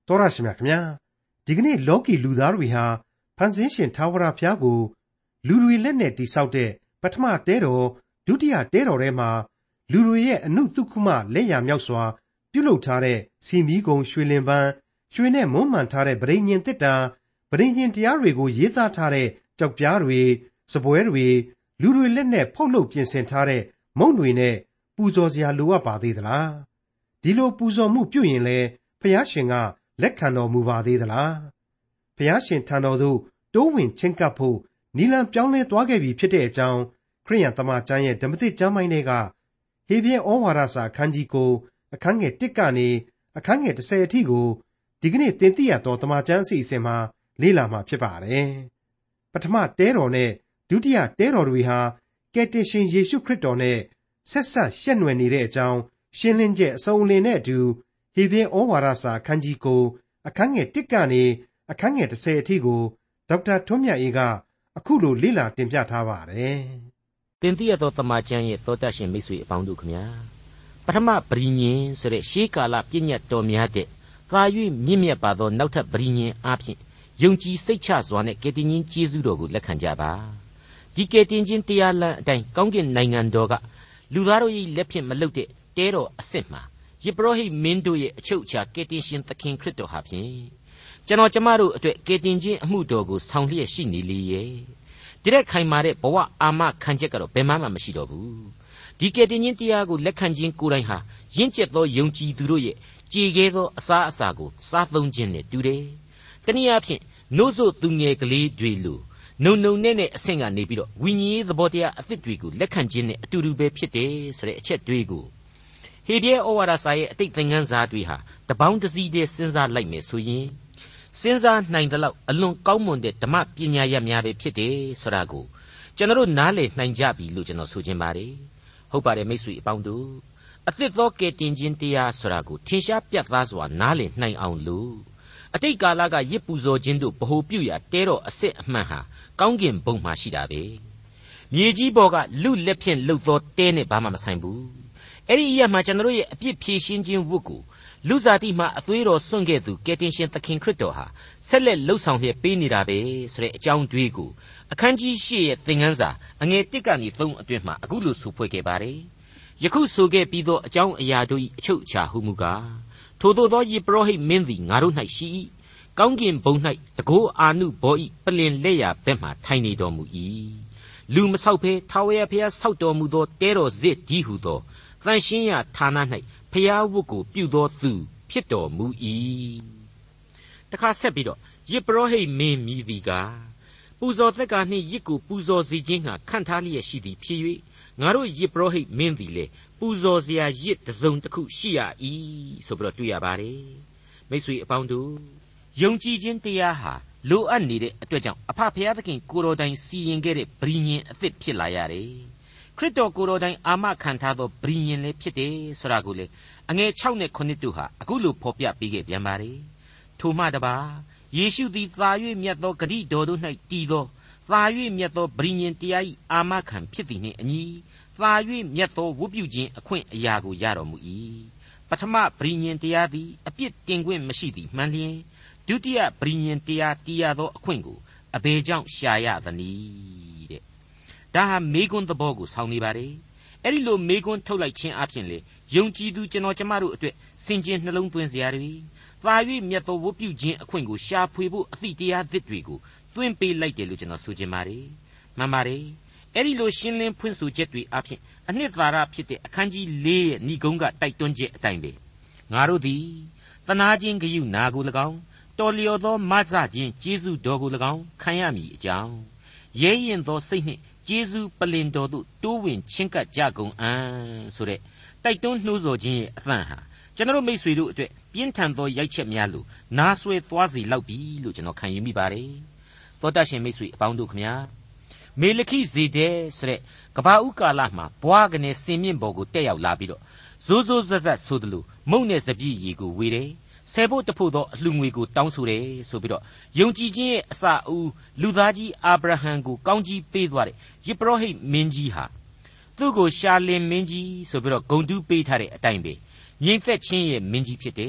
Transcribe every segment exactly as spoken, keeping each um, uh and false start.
တော်ရရှိမြခင်ဗျာဒီကနေ့လောကီလူသားတွေဟာဖန်ဆင်းရှင်ထာဝရဘုရားကိုလူတွေလက်နဲ့တိဆောက်တဲ့ပထမတဲတော်ဒုတိယတဲတော်ထဲမှာလူတွေရဲ့အနုသုခမလက်ရမြောက်စွာပြုလုပ်ထားတဲ့စီမီကုံရွှေလင်ပန်းရွှေနဲ့မွမ်းမံထားတဲ့ဗရိညင်တစ်တာဗရိညင်တရားတွေကိုရေးသားထားတဲ့ကြောက်ပြားတွေစပွဲတွေလူတွေလက်နဲ့ဖုတ်လုပ်ပြင်ဆင်ထားတဲ့မုံတွေနဲ့ပူဇော်စရာလိုအပ်ပါသေးသလားဒီလိုပူဇော်မှုပြုရင်လေဘုရားရှင်ကလက်ခံတော်မူပါသေးသလားဘုရားရှင်ထံတော်သို့တိုးဝင်ချင်းကပ်ဖို့နီလန်ပြောင်းလဲသွားခဲ့ပြီဖြစ်တဲ့အကြောင်းခရိယန်သမ္မာကျမ်းရဲ့ဓမ္မသစ်ကျမ်းပိုင်းတွေကဟေဘရဲဩဝါဒစာအခန်းကြီးကိုအခန်းငယ်တစ်ကနေအခန်းငယ်တစ်ဆယ်အထိကိုဒီကနေ့သင်သိရသောသမ္မာကျမ်းအစီအစဉ်မှာလေ့လာမှာဖြစ်ပါတယ်ပထမတဲတော်နဲ့ဒုတိယတဲတော်တွေဟာကယ်တင်ရှင်ယေရှုခရစ်တော်နဲ့ဆက်ဆက်ရှက်နွယ်နေတဲ့အကြောင်းရှင်းလင်းချက်အစုံအလင်နဲ့အတူဟေဘရဲဩဝါဒစာအခန်းကြီးကိုအခန်းငယ်တစ်ကနေအခန်းငယ်တစ်ဆယ်အထိကိုဒေါက်တာထွန်းမြတ်အေးကအခုလိုလေ့လာတင်ပြထားပါတယ်။တင်ပြသောသမ္မာကျမ်းရဲ့သောတရှင်မိတ်ဆွေအပေါင်းတို့ခင်ဗျာပထမပရိညင်ဆိုတဲ့ရှေးကာလပြည့်ညတ်တော်များတဲ့ကာ၍မြင့်မြတ်ပါသောနောက်ထပ်ပရိညင်အားဖြင့်ယုံကြည်စိတ်ချစွာနဲ့ကယ်တင်ရှင်ယေရှုတော်ကိုလက်ခံကြပါဒီကယ်တင်ရှင်တရားလမ်းအတိုင်းကောင်းကင်နိုင်ငံတော်ကလူသားတို့၏လက်ဖြင့်မလုပ်တဲ့တဲတော်အစစ်မှာယေဘရဟိမင်းတို့ရဲ့အချုပ်အခြာကယ်တင်ရှင်သခင်ခရစ်တော်ဟာဖြင့်ကျွန်တော်ကျမတို့အတွက်ကယ်တင်ခြင်းအမှုတော်ကိုဆောင်လျက်ရှိနေလေရဲ့ဒီတဲ့ခိုင်မာတဲ့ဘဝအာမခံချက်ကတော့ဘယ်မှမရှိတော့ဘူးဒီကယ်တင်ခြင်းတရားကိုလက်ခံခြင်းကိုယ်တိုင်ဟာရင့်ကျက်သောယုံကြည်သူတို့ရဲ့ကြည်ခဲသောအစာအစာကိုစားသုံးခြင်းနဲ့တူတယ်တနည်းအားဖြင့်နှုတ်ဆိုသူငယ်ကလေးတွေလိုနုံနုံနဲ့နဲ့အဆင့်ကနေပြီးတော့ဝိညာဉ်ရေးသဘောတရားအသစ်တွေကိုလက်ခံခြင်းနဲ့အတူတူပဲဖြစ်တယ်ဆိုတဲ့အချက်တွေကိုဟေဘရဲဩဝါဒစာရဲ့အတိတ်သင်ခန်းစာတွေဟာတပေါင်းတစည်းတည်းစဉ်းစားလိုက်မယ်ဆိုရင်စဉ်းစားနိုင်သလောက်အလွန်ကောင်းမွန်တဲ့ဓမ္မပညာရပ်များပဲဖြစ်တယ်ဆိုတာကိုကျွန်တော်နားလည်နိုင်ကြပြီလို့ကျွန်တော်ဆိုချင်ပါတယ်ဟုတ်ပါတယ်မိတ်ဆွေအပေါင်းတို့အသစ်သောကယ်တင်ခြင်းတရားဆိုတာကိုထင်ရှားပြတ်သားစွာနားလည်နိုင်အောင်လို့အတိတ်ကာလကရစ်ပူဇော်ခြင်းတို့ဗဟုပြုရာတဲတော်အစစ်အမှန်ဟာကောင်းကင်ဘုံမှာရှိတာပဲမြေကြီးပေါ်ကလူလက်ဖြင့်လှုပ်သောတဲနဲ့ဘာမှမဆိုင်ဘူးအဲ့ဒီအရာမှာကျွန်တော်ရဲ့အပြစ်ဖြေရှင်းခြင်းဝတ်ကိုလူစားတိမှအသွေးတော်စွန့်ခဲ့သူကယ်တင်ရှင်သခင်ခရစ်တော်ဟာဆက်လက်လှုပ်ဆောင်လျက်ပေးနေတာပဲဆိုတဲ့အကြောင်းတွေးကိုအခန်းကြီး၈ရဲ့သင်ခန်းစာအငယ်၁ကနေ၃အတွင်းမှာအခုလိုဆိုဖွဲ့ခဲ့ပါတယ်ယခုဆိုခဲ့ပြီးသောအကြောင်းအရာတို့၏အချုပ်အခြာဟုမူကားထိုသို့သောယေဘရဟိမင်းသည်ငါတို့၌ရှိ၏ကောင်းကင်ဘုံ၌တကောအာနုဘော၏ပလင်လက်ရာဘက်မှထိုင်နေတော်မူ၏လူမဆောက်ဘဲထာဝရဘုရားဆောက်တော်မူသောတဲတော်စစ်ဒီဟုသောသန့်ရှင်းရာဌာန၌ဖျားဝတ်ကိုပြုသောသူဖြစ်တော်မူ၏တခါဆက်ပြီးတော့ယေဘရဟိမင်းမြည်သည်ကပူဇော်သက်ကာနှင့်ရစ်ကိုပူဇော်စေခြင်းဟာခန့်ထားလျက်ရှိသည်ဖြစ်၍ငါတို့ယေဘရဟိမင်းသည်လေပူဇော်စရာရစ်တစ်စုံတစ်ခုရှိရ၏ဆိုပြီးတော့တွေ့ရပါတယ်မိတ်ဆွေအပေါင်းတို့ယုံကြည်ခြင်းတရားဟာလိုအပ်နေတဲ့အတွက်ကြောင့်အဖဖျားသခင်ကိုတော်တိုင်စီရင်ခဲ့တဲ့ဗြိညင်အသစ်ဖြစ်လာရတယ်ခရစ်တော်ကိုယ်တော်တိုင်အာမခံထားသောဗြိညင်လည်းဖြစ်တယ်ဆိုတာကိုလေအငယ်၆နဲ့၇တို့ဟာအခုလိုဖော်ပြပေးခဲ့ပြန်ပါတယ်ထိုမှတပါယေရှုသည်သာ၍မြတ်သောဂတိတော်တို့၌တည်သောသာ၍မြတ်သောဗြိညင်တရား၏အာမခံဖြစ်သည်နှင့်အညီသာ၍မြတ်သောဝတ်ပြုခြင်းအခွင့်အရာကိုရတော်မူ၏ပထမဗြိညင်တရားသည်အပြစ်တင်ခွင့်မရှိသည်မှန်လျင်ဒုတိယဗြိညင်တရားတည်ရသောအခွင့်ကိုအဘယ်ကြောင့်ရှာရသနည်းတဲ့ဒါဟာမေကွန်းသဘောကိုဆောင်နေပါတယ်အဲ့ဒီလိုမေကွန်းထုတ်လိုက်ခြင်းအပြင်လေယုံကြည်သူကျွန်တော်ကျမတို့အတွက်စင်ကြင်နှလုံးသွင်းစရာတွေသာ၍မြတ်သောဝတ်ပြုခြင်းအခွင့်ကိုရှာဖွေဖို့အသည့်တရားသစ်တွေကိုသွင်းပေးလိုက်တယ်လို့ကျွန်တော်ဆိုချင်ပါတယ်မှန်ပါတယ်အဲ့ဒီလိုရှင်းလင်းဖွင့်ဆိုချက်တွေအပြင်အနှစ်သာရဖြစ်တဲ့အခန်းကြီး၄ရဲ့ဏိဂုံးကတိုက်တွန်းချက်အတိုင်းပဲငါတို့သည်သနာခြင်းဂရုနာကို၎င်းတော်လျော်သောမဆခြင်းကျေးဇူးတော်ကို၎င်းခံရမည်အကြောင်းရဲရင်သောစိတ်နှင့်ကျေးဇူးပလင်တော်သို့တိုးဝင်ချင်းကပ်ကြကုန်အံ့ဆိုတဲ့တိုက်တွန်းနှိုးဆော်ခြင်းရဲ့အသံဟာကျွန်တော်မိတ်ဆွေတို့အတွက်ပြင်းထန်သောရိုက်ချက်များလို့နားဆွဲသွားစေလောက်ပြီလို့ကျွန်တော်ခံယူမိပါတယ်သောတရှင်မိတ်ဆွေအပေါင်းတို့ခင်ဗျာမေလခိဇေဒဲဆိုတဲ့ကဘာဥကာလမှာဘွားကနေစင်မြင့်ပေါ်ကိုတက်ရောက်လာပြီးတော့ဇိုးဇိုးဇက်ဇက်ဆိုသလိုမုန့်နဲ့စပြည့်ရီကိုဝေတယ်ဆယ်ဖို့တဖို့သောအလှငွေကိုတောင်းဆိုတယ်ဆိုပြီးတော့ယုံကြည်ခြင်းရဲ့အစအဦးလူသားကြီးအာဗြဟံကိုကောင်းကြီးပေးသွားတဲ့ယေဘရဟိမင်းကြီးဟာသူ့ကိုရှာလင်မင်းကြီးဆိုပြီးတော့ဂုဏ်တူးပေးထားတဲ့အတိုင်းပဲငြိမ်သက်ခြင်းရဲ့မင်းကြီးဖြစ်တယ်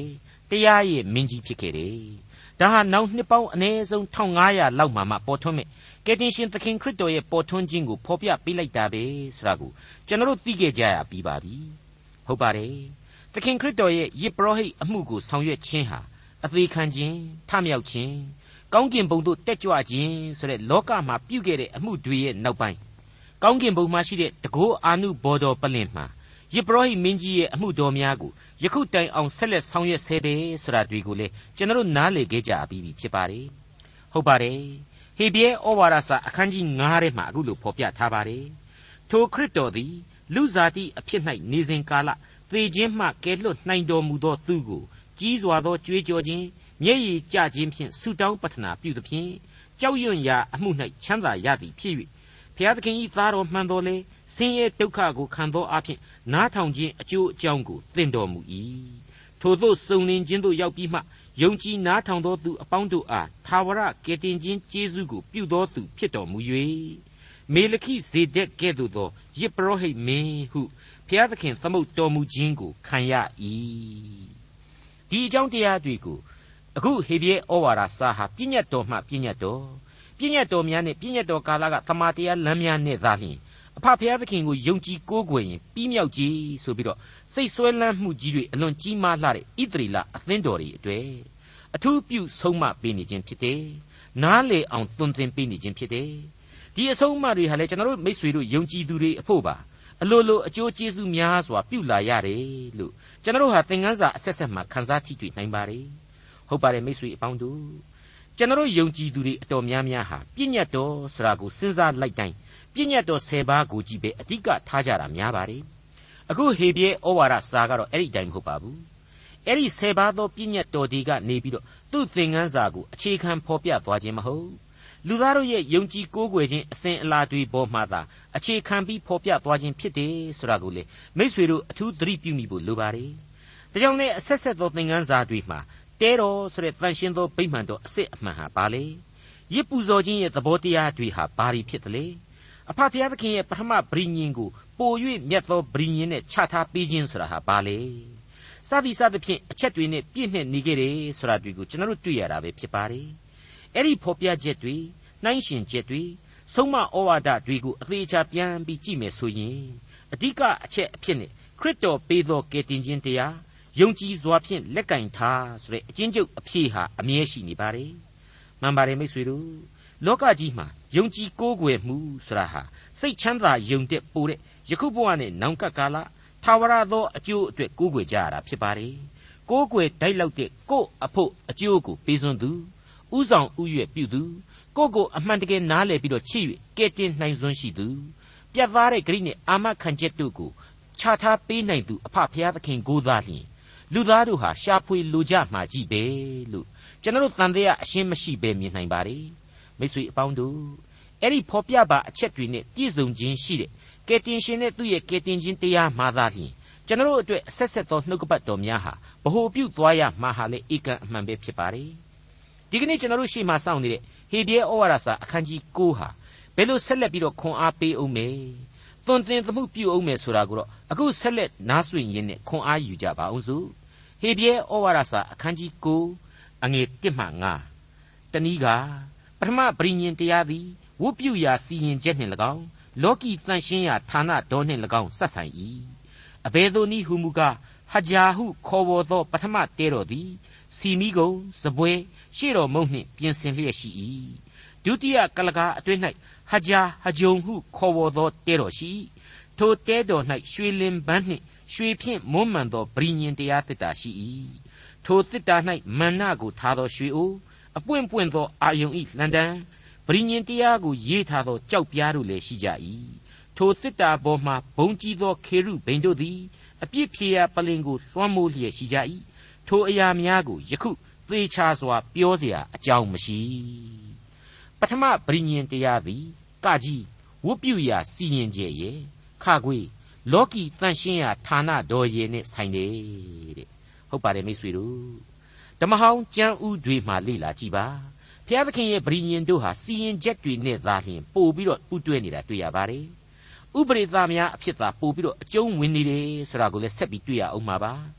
တရားရဲ့မင်းကြီးဖြစ်ခဲ့တယ်ဒါဟာနောက်နှစ်ပေါင်းအနည်းဆုံးတစ်ငါးရာလောက်မှမှပေါ်ထွန်းမဲ့ကယ်တင်ရှင်သခင်ခရစ်တော်ရဲ့ပေါ်ထွန်းခြင်းကိုဖော်ပြပေးလိုက်တာပဲဆိုတာကိုကျွန်တော်တို့သိခဲ့ကြရပြီးပါပြီဟုတ်ပါတယ်သခင်ခရစ်တော်ရဲ့ယစ်ပရောဟိတ်အမှုကိုဆောင်ရွက်ခြင်းဟာအသေးခံခြင်းထမြောက်ခြင်းကောင်းကင်ဘုံသို့တက်ကြွခြင်းဆိုတဲ့လောကမှာပြုခဲ့တဲ့အမှုတွေရဲ့နောက်ပိုင်းကောင်းကင်ဘုံမှာရှိတဲ့တကောအာနုဘော်တော်ပလင်မှာယစ်ပရောဟိတ်မင်းကြီးရဲ့အမှုတော်များကိုယခုတိုင်အောင်ဆက်လက်ဆောင်ရွက်ဆဲတယ်ဆိုတာတွေကိုလေကျွန်တော်တို့နားလည်ခဲ့ကြပြီးပြီဖြစ်ပါတယ်ဟုတ်ပါတယ်ဟေဘရဲဩဝါဒစာအခန်းကြီး၅ထဲမှာအခုလိုဖော်ပြထားပါတယ်ထိုခရစ်တော်သည်လူစားတိအဖြစ်၌နေစဉ်ကာလသေခြင်းမှကယ်လွတ်နိုင်တော်မူသောသူကိုကြီးစွာသောကြွေးကြော်ခြင်းမျက်ရည်ကျခြင်းဖြင့်ဆုတောင်းပတ္ထနာပြုသဖြင့်ကြောက်ရွံ့ရာအမှု၌ချမ်းသာရသည်ဖြစ်၍ဘုရားသခင်၏သားတော်မှန်တော်လေဆင်းရဲဒုက္ခကိုခံသောအဖြစ်နားထောင်ခြင်းအကျိုးအကြောင်းကိုသင်တော်မူ၏ထို့သောစုံလင်ခြင်းသို့ရောက်ပြီးမှယုံကြည်နားထောင်သောသူအပေါင်းတို့အားသာဝရကယ်တင်ခြင်းကျေးဇူးကိုပြုသောသူဖြစ်တော်မူ၍မေလခိဇေဒက်ကဲ့သို့သောယစ်ပရောဟိတ်မင်းဟုဘုရားသခင်သမုတ်တော်မူခြင်းကိုခံရ၏ဒီအကြောင်းတရားတွေကိုအခုဟေဘရဲဩဝါဒစာဟာပြည့်ညတ်တော်မှပြည့်ညတ်တော်ပြည့်ညတ်တော်များနဲ့ပြည့်ညတ်တော်ကာလကသမာတရားလမ်းများနဲ့သာလျှင်အဖဘုရားသခင်ကိုယုံကြည်ကိုးကွယ်ရင်ပြီးမြောက်ကြည်ဆိုပြီးတော့စိတ်ဆွဲလန်းမှုကြီးတွေအလွန်ကြီးမားလှတဲ့ဣသရေလအသင်းတော်တွေအတွေ့အထူးပြုဆုံးမပေးနေခြင်းဖြစ်တယ်နားလေအောင်သွန်သင်ပေးနေခြင်းဖြစ်တယ်ဒီအဆုံးအမတွေဟာလေကျွန်တော်တို့မိတ်ဆွေတို့ယုံကြည်သူတွေအဖို့ပါအလိုလိုအကျိုးကျေးဇူးများစွာပြုလာရတယ်လို့ကျွန်တော်တို့ဟာသင်ခန်းစာအဆက်ဆက်မှာခန်းစားထိတွေ့နိုင်ပါတယ်ဟုတ်ပါတယ်မိတ်ဆွေအပေါင်းတို့ကျွန်တော်တို့ယုံကြည်သူတွေအတော်များများဟာပြည့်ညတ်တော်ဆိုတာကိုစဉ်းစားလိုက်တိုင်းပြည့်ညတ်တော်ဆယ်ပါးကိုကြည့်ပဲအဓိကထားကြတာများပါတယ်အခုဟေဘရဲဩဝါဒစာကတော့အဲ့ဒီတိုင်းမဟုတ်ပါဘူးအဲ့ဒီဆယ်ပါးသောပြည့်ညတ်တော်တွေကနေပြီးတော့သူ့သင်ခန်းစာကိုအခြေခံဖော်ပြသွားခြင်းမဟုတ်လူသားတို့ရဲ့ယုံကြည်ကိုးကွယ်ခြင်းအစဉ်အလာတွေပေါ်မှာသာအခြေခံပြီးဖော်ပြသွားခြင်းဖြစ်တယ်ဆိုတာကိုလေမိတ်ဆွေတို့အထူးသတိပြုမိဖို့လိုပါတယ်ဒါကြောင့်လည်းအဆက်ဆက်သောသင်ခန်းစာတွေမှာတဲတော်ဆိုတဲ့တန်ရှင်းသောဗိမာန်တော်အစစ်အမှန်ဟာပါလေရစ်ပူဇော်ခြင်းရဲ့သဘောတရားတွေဟာဘာတွေဖြစ်သလဲအဖဖျားသခင်ရဲ့ပထမပရိညင်ကိုပို၍မြတ်သောပရိညင်နဲ့ချထားပေးခြင်းဆိုတာဟာဘာလဲစသည်စသဖြင့်အချက်တွေနဲ့ပြည့်နှက်နေကြတယ်ဆိုတာတွေကိုကျွန်တော်တို့တွေ့ရတာပဲဖြစ်ပါတယ်အဲ့ဒီဖော်ပြချက်တွေနှိုင်းရှင်ချက်တွေဆုံးမဩဝါဒတွေကိုအသေးချာပြန်ပြီးကြည့်မယ်ဆိုရင်အဓိကအချက်အဖြစ်နဲ့ခရစ်တော်ပေးသောကယ်တင်ခြင်းတရားယုံကြည်စွာဖြင့်လက်ကင်ထားဆိုတဲ့အချင်းကျုပ်အဖြစ်ဟာအမြဲရှိနေပါတယ်မှန်ပါတယ်မိတ်ဆွေတို့လောကကြီးမှာယုံကြည်ကိုးကွယ်မှုဆိုတာဟာစိတ်ချမ်းသာယုံတဲ့ပိုတဲ့ယခုဘဝနဲ့နောင်ကပ်ကာလထာဝရသောအကျိုးအတွက်ကိုးကွယ်ကြရတာဖြစ်ပါတယ်ကိုးကွယ်တိုက်လောက်တဲ့ကိုယ့်အဖို့အကျိုးကိုပေးစွန်းသူဥဆောင်ဥရွက်ပြုသူကိုယ့်ကိုအမှန်တကယ်နားလည်ပြီးတော့ချစ်၍ကဲတင်နိုင်စွမ်းရှိသူပြတ်သားတဲ့ဂရိနဲ့အာမခံချက်တို့ကိုခြားထားပေးနိုင်သူအဖဖျားသခင်ကိုသာလျှင်လူသားတို့ဟာရှာဖွေလိုကြမှာကြီးပဲလို့ကျွန်တော်တို့တန်တရားအရှင်းမရှိပဲမြင်နိုင်ပါတယ်မိတ်ဆွေအပေါင်းတို့အဲ့ဒီဖော်ပြပါအချက်တွေနဲ့ပြည့်စုံခြင်းရှိတဲ့ကယ်တင်ရှင်နဲ့သူ့ရဲ့ကယ်တင်ခြင်းတရားမှသာလျှင်ကျွန်တော်တို့အတွက်အဆက်ဆက်သောနှုတ်ကပတ်တော်များဟာဗဟုပြုသွားရမှာဟာလေဧကန်အမှန်ပဲဖြစ်ပါတယ်ဒီကနေ့ကျွန်တော်တို့ရှေ့မှာစောင့်နေတဲ့ဟေဘရဲဩဝါဒစာအခန်းကြီး၉ဟာဘယ်လိုဆက်လက်ပြီးတော့ခွန်အားပေးအောင်မယ်သွန်သင်သမှုပြုအောင်မယ်ဆိုတာကိုတော့အခုဆက်လက်နားဆွင့်ရင်းနဲ့ခွန်အားယူကြပါအောင်စို့ဟေဘရဲဩဝါဒစာအခန်းကြီး၉အငယ်၁မှ၅တနည်းကပထမပရိညင်တရားသည်ဝုပြုရာစီရင်ချက်နှင့်၎င်းလောကီတန်ရှင်းရာဌာနတော်နှင့်၎င်းဆက်ဆိုင်၏အဘယ်သို့နည်းဟုမူကားဟဂျာဟုခေါ်ဝေါ်သောပထမတဲတော်သည်စီမီကုံစပွဲရှေ့တော်မုံနှင့်ပြင်ဆင်လျက်ရှိ၏ဒုတိယကလကာအတွင်း၌ဟဂျာဟဂျုံဟုခေါ်ဝေါ်သောတဲတော်ရှိထိုတဲတော်၌ရွှေလင်ပန်းနှင့်ရွှေဖြင့်မွမ်းမံသောပရိညင်တရားသစ္စာရှိ၏ထိုသစ္စာ၌မန္နကိုထားသောရွှေအိုးအပွင့်ပွင့်သောအာယုန်ဤလန်တန်ပရိညင်တရားကိုရေးထားသောကြောက်ပြားတို့လည်းရှိကြ၏ထိုသစ္စာပေါ်မှဘုံကြီးသောခေရုဘိန်တို့သည်အပြစ်ဖြေရာပလင်ကိုလွှမ်းမိုးလျက်ရှိကြ၏ထိုအရာများကိုယခုသေချာစွာပြောเสียအကြောင်းမရှိပထမပရိညင်တရားသည်ကကြီးဝတ်ပြုရာစီရင်ချက်ရဲ့ခခွေလောကီတန်ရှင်းရာဌာနတော်ရဲ့နဲ့ဆိုင်တယ်တဲ့ဟုတ်ပါတယ်မိတ်ဆွေတို့ဓမ္မဟောင်းကျမ်းဥတွေမှာလေ့လာကြည့်ပါဘုရားသခင်ရဲ့ပရိညင်တို့ဟာစီရင်ချက်တွေနဲ့သာလျှင်ပို့ပြီးတော့ပူးတွဲနေတာတွေ့ရပါတယ်ဥပရိသများအဖြစ်သာပို့ပြီးတော့အကျုံးဝင်နေတယ်ဆိုတာကိုလည်းဆက်ပြီးတွေ့ရအောင်ပါပါ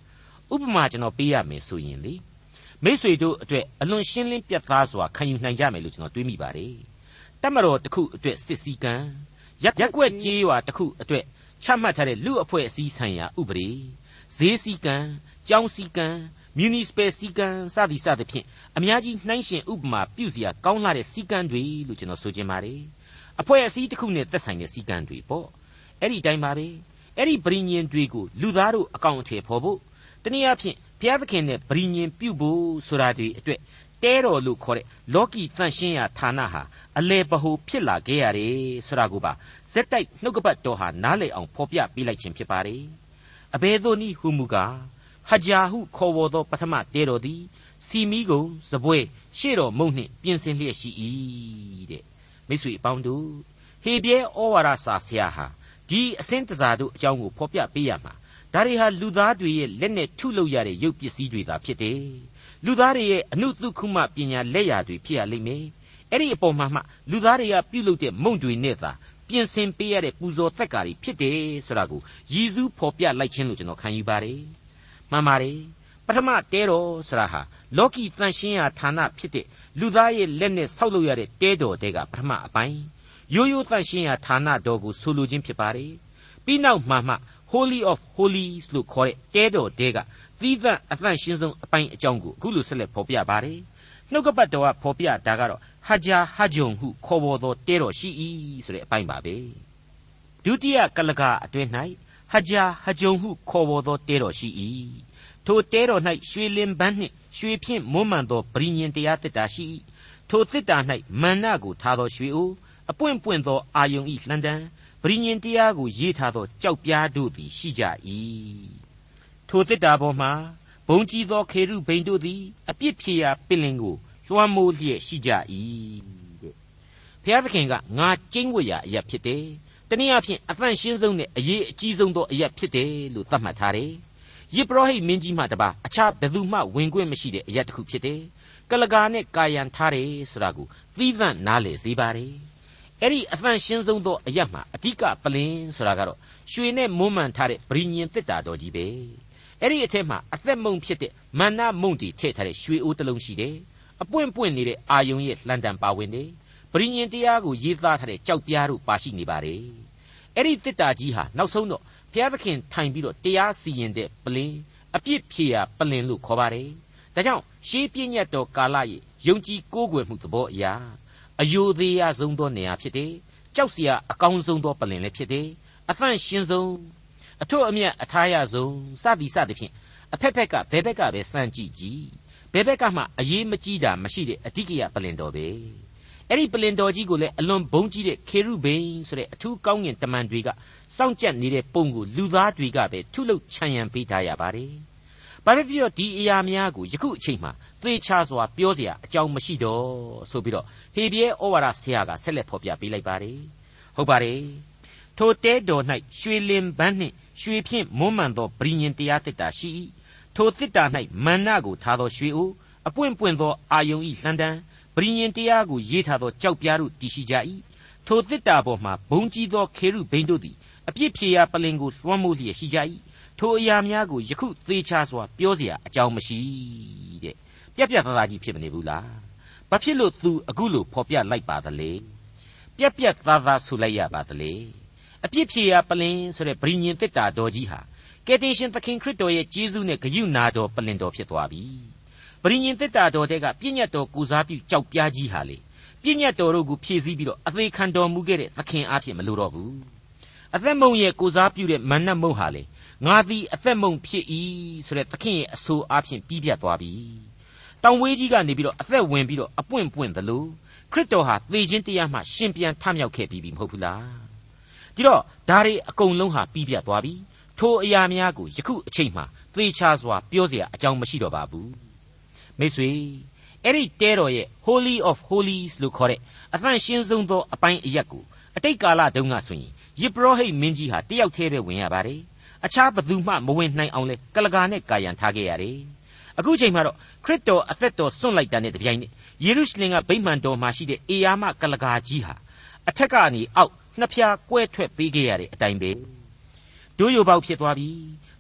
ဥပမာကျွန်တော်ပေးရမယ်ဆိုရင်လေမိတ်ဆွေတို့အတွက်အလွန်ရှင်းလင်းပြတ်သားစွာခံယူနိုင်ကြမယ်လို့ကျွန်တော်တွေးမိပါတယ်တမတော်တစ်ခုအတွက်စစ်စည်းကံရက်ကွက်ကြေးရွာတစ်ခုအတွက်ချမှတ်ထားတဲ့လူအဖွဲ့အစည်းဆိုင်ရာဥပဒေဈေးစည်းကံကျောင်းစည်းကံမြူနီစပယ်စည်းကံစသည်စသဖြင့်အများကြီးနှိုင်းရှင်ဥပမာပြုစရာကောင်းလာတဲ့စည်းကံတွေလို့ကျွန်တော်ဆိုချင်ပါတယ်အဖွဲ့အစည်းတစ်ခုနဲ့သက်ဆိုင်တဲ့စည်းကံတွေပေါ့အဲ့ဒီတိုင်းပါပဲအဲ့ဒီပရိညင်တွေကိုလူသားတို့အကောင့်အထည်ဖော်ဖို့တနည်းအားဖြင့်ဘုရားသခင်နဲ့ပရိညင်ပြုဖို့ဆိုတာတွေအတွက်တဲတော်လို့ခေါ်တဲ့လောကီတန်ရှင်းရာဌာနဟာအလေပဟိုဖြစ်လာခဲ့ရတယ်ဆိုတာကိုပါဇက်တိုက်နှုတ်ကပတ်တော်ဟာနားလည်အောင်ဖော်ပြပေးလိုက်ခြင်းဖြစ်ပါတယ်အဘယ်သို့နည်းဟုမူကားဟဂျာဟုခေါ်ဝေါ်သောပထမတဲတော်သည်စီမီကုံစပွဲရှေ့တော်မုံနှင့်ပြင်ဆင်လျက်ရှိ၏တဲ့မိတ်ဆွေအပေါင်းတို့ဟေပြဲဩဝါဒစာဆရာဟာဒီအစင်းတစားတို့အကြောင်းကိုဖော်ပြပေးရမှာဒါတွေဟာလူသားတွေရဲ့လက်နဲ့ထုလုပ်ရတဲ့ရုပ်ပစ္စည်းတွေသာဖြစ်တယ်လူသားတွေရဲ့အနုသုခုမပညာလက်ရာတွေဖြစ်ရလိမ့်မယ်အဲ့ဒီအပေါ်မှာမှလူသားတွေကပြုလုပ်တဲ့မုံတွေနဲ့သာပြင်ဆင်ပေးရတဲ့ပူဇော်သက်ကာတွေဖြစ်တယ်ဆိုတာကိုရည်စူးဖော်ပြလိုက်ခြင်းလို့ကျွန်တော်ခံယူပါတယ်မှန်ပါတယ်ပထမတဲတော်ဆိုတာဟာလောကီတန်ရှင်းရာဌာနဖြစ်တဲ့လူသားရဲ့လက်နဲ့ဆောက်လုပ်ရတဲ့တဲတော်တဲကပထမအပိုင်းရိုးရိုးတန်ရှင်းရာဌာနတော်ကိုဆိုလိုခြင်းဖြစ်ပါတယ်ပြီးနောက်မှမှ Holy of Holies လို့ခေါ်တဲ့တဲတော်တဲကသီးသန့်အသန့်ရှင်းဆုံးအပိုင်းအကြောင်းကိုအခုလိုဆက်လက်ဖော်ပြပါတယ်နှုတ်ကပတ်တော်ကဖော်ပြတာကတော့ဟဂျာဟဂျုံဟုခေါ်ပေါ်သောတဲတော်ရှိ၏ဆိုတဲ့အပိုင်းပါပဲဒုတိယကလကအတွင်း၌ဟဂျာဟဂျုံဟုခေါ်ပေါ်သောတဲတော်ရှိ၏ထိုတဲတော်၌ရွှေလင်ပန်းနှင့်ရွှေဖြင့်မွမ်းမံသောပရိညင်တရားသစ်တာရှိ၏ထိုသစ်တာ၌မန္နကိုထားသောရွှေအိုးအပွင့်ပွင့်သောအာယုန်ဤလှန်တံပရိညင်တရားကိုရေးထားသောကြောက်ပြားတို့သည်ရှိကြ၏ထိုသစ်တာပေါ်မှာဘုံကြီးသောခေရုဘိန်တို့သည်အပြစ်ဖြေရာပင်လင်ကိုလွှမ်းမိုးလျက်ရှိကြ၏တဲ့ဘုရားသခင်ကငါကျင့်ဝတ်ရာအရာဖြစ်တယ်တနည်းအားဖြင့်အသန့်ရှင်းဆုံးနဲ့အရေးအကြီးဆုံးသောအရာဖြစ်တယ်လို့သတ်မှတ်ထားတယ်ယေဘရဟိမင်းကြီးမှတပါအခြားဘယ်သူမှဝင်ခွင့်မရှိတဲ့အရာတစ်ခုဖြစ်တယ်ကလကာနဲ့ကာယံထားတယ်ဆိုတာကိုသီးသန့်နားလည်စေပါတယ်အဲ့ဒီအသန့်ရှင်းဆုံးသောအရာမှာအဓိကပလင်ဆိုတာကတော့ရွှေနဲ့မွမ်းမံထားတဲ့ပရိညင်သစ်တာတော်ကြီးပဲအဲ့ဒီအထက်မှာအသက်မုံဖြစ်တဲ့မန္နမုံတီထည့်ထားတဲ့ရွှေအိုးတစ်လုံးရှိတယ်အပွင့်ပွင့်နေတဲ့အာယုံရဲ့လှန်တံပါဝင်တယ်ပရိညင်တရားကိုရေးသားထားတဲ့ကြောက်ပြားတို့ပါရှိနေပါတယ်အဲ့ဒီသစ်တာကြီးဟာနောက်ဆုံးတော့ဘုရားသခင်ထိုင်ပြီးတော့တရားစီရင်တဲ့ပလင်အပြစ်ဖြေရာပလင်လို့ခေါ်ပါတယ်ဒါကြောင့်ရှေးပြည့်ညတ်တော်ကာလရဲ့ယုံကြည်ကိုးကွယ်မှုသဘောအရာအယိုသေးရဆုံးသောနေရာဖြစ်တယ်ကြောက်စရာအကောင်းဆုံးသောပလင်လည်းဖြစ်တယ်အသန့်ရှင်းဆုံးအထွတ်အမြတ်အထားရဆုံးစသည်စသည်ဖြင့်အဖက်ဖက်ကဘယ်ဘက်ကပဲစမ်းကြည့်ကြည့်ဘယ်ဘက်ကမှအရေးမကြီးတာမရှိတဲ့အဓိကရပလင်တော်ပဲအဲ့ဒီပလင်တော်ကြီးကိုလည်းအလွန်ဘုန်းကြီးတဲ့ခေရုဘိန်ဆိုတဲ့အထူးကောင်းငင်တမန်တွေကစောင့်ကြပ်နေတဲ့ပုံကိုလူသားတွေကပဲထုလုပ်ချမ်းရံပေးထားရပါတယ်ဘာဖြစ်ဖြစ်ဒီအရာများကိုယခုအချိန်မှာသေချာစွာပြောเสียအကြောင်းမရှိတော့ဆိုပြီးတော့ဟေပြဲဩဝါဒဆရာကဆက်လက်ဖော်ပြပေးလိုက်ပါတယ်ဟုတ်ပါတယ်ထိုတဲတော်၌ရွှေလင်ပန်းနှင့်ရွှေဖြင့်မွမ်းမံသောပရိညင်တရားသစ်တာရှိ၏ထိုသစ်တာ၌မန္နကိုထားသောရွှေအိုးအပွင့်ပွင့်သောအာယုန်ဤလှန်တံပရိညင်တရားကိုရေးထားသောကြောက်ပြားတို့တည်ရှိကြ၏ထိုသစ်တာပေါ်မှာဘုံကြီးသောခေရုဘိန်တို့သည်အပြစ်ဖြေရာပလင်ကိုလွှမ်းမိုးလျက်ရှိကြ၏ထိုအရာများကိုယခုသေချာစွာပြောเสียအကြောင်းမရှိတဲ့ပြက်ပြက်သားသားကြီးဖြစ်မနေဘူးလားဘာဖြစ်လို့သူအခုလိုဖော်ပြလိုက်ပါသလဲပြက်ပြက်သားသားဆိုလိုက်ရပါသလဲအပြစ်ဖြေရာပလင်ဆိုတဲ့ဗြိညင်သစ်တာတော်ကြီးဟာကယ်တင်ရှင်သခင်ခရစ်တော်ရဲ့ကျေးဇူးနဲ့ဂရုဏာတော်ပလင်တော်ဖြစ်သွားပြီဗြိညင်သစ်တာတော်တဲ့ကပြည့်ညတ်တော်ကိုစားပြုကြောက်ပြားကြီးဟာလေပြည့်ညတ်တော်တို့ကိုဖြည့်ဆည်းပြီးတော့အသေးခံတော်မူခဲ့တဲ့သခင်အားဖြင့်မလိုတော့ဘူးအသက်မုံရဲ့ကိုစားပြုတဲ့မန္နမုံဟာလေငါသည်အသက်မုံဖြစ်၏ဆိုတဲ့သခင်ရဲ့အဆိုအားဖြင့်ပြီးပြတ်သွားပြီတောင်ဝေးကြီးကနေပြီးတော့အသက်ဝင်ပြီးတော့အပွင့်ပွင့်သလိုခရစ်တော်ဟာသေခြင်းတရားမှရှင်ပြန်ထမြောက်ခဲ့ပြီးပြီမဟုတ်ဘူးလားဒီတော့ဒါတွေအကုန်လုံးဟာပြီးပြတ်သွားပြီထိုအရာများကိုယခုအချိန်မှသေချာစွာပြောเสียအကြောင်းမရှိတော့ပါဘူးမိတ်ဆွေအဲ့ဒီတဲတော်ရဲ့ Holy of Holies လို့ခေါ်တဲ့အသန့်ရှင်းဆုံးသောအပိုင်းအရက်ကိုအတိတ်ကာလတုန်းကဆိုရင်ယေဘရဟိမင်းကြီးဟာတယောက်တည်းပဲဝင်ရပါတယ်အခြားဘသူမှမဝင်နိုင်အောင်လဲကလကာနဲ့ကာယံထားခဲ့ရတယ်အခုချိန်မှာတော့ခရစ်တော်အသက်တော်စွန့်လိုက်တာနဲ့တပြိုင်နက်ယေရုရှလင်ကဗိမာန်တော်မှာရှိတဲ့အေယာမကလကာကြီးဟာအထက်ကနေအောက်နှစ်ဖြာကွဲထွက်ပေးခဲ့ရတဲ့အတိုင်းပဲဒိုးရိုပေါက်ဖြစ်သွားပြီ